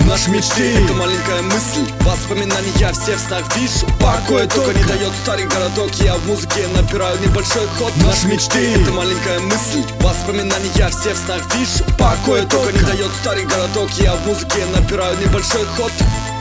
Наши мечты — это маленькая мысль, воспоминания все в снах вижу. Покоя только не дает старый городок, я в музыке набираю небольшой ход. Наши мечты — это маленькая мысль, воспоминания все в снах вижу. Покоя только не дает старый городок, я в музыке набираю небольшой ход.